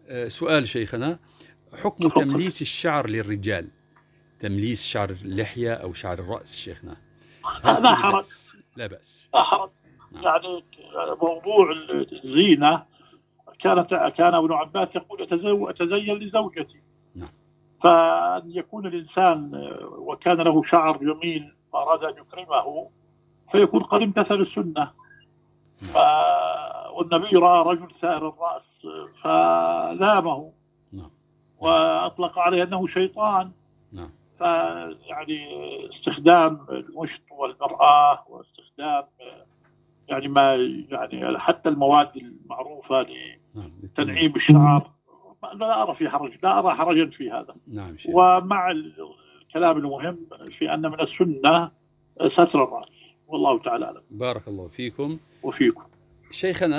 سؤال شيخنا، حكم تمليس الشعر للرجال، تمليس شعر اللحية أو شعر الرأس شيخنا، هل لا فيه حرج. بأس؟ لا بأس. لا حرج. نعم. يعني موضوع الزينة، كان ابن عباس يقول أتزين لزوجتي. نعم. فأن يكون الإنسان وكان له شعر جميل وأراد أن يكرمه فيكون قد امتثل السنة. والنبي رأى رجل سائر الرأس فلامه نعم. وأطلق عليه أنه شيطان. نعم. فيعني استخدام المشط والمرآة واستخدام يعني ما يعني حتى المواد المعروفة نعم. لتنعيم الشعر لا أرى في حرج، لا أرى حرجا في هذا. نعم شيخ. ومع الكلام المهم في أن من السنة ستر الرأس، والله تعالى أعلم. بارك الله فيكم. وفيكم شيخنا.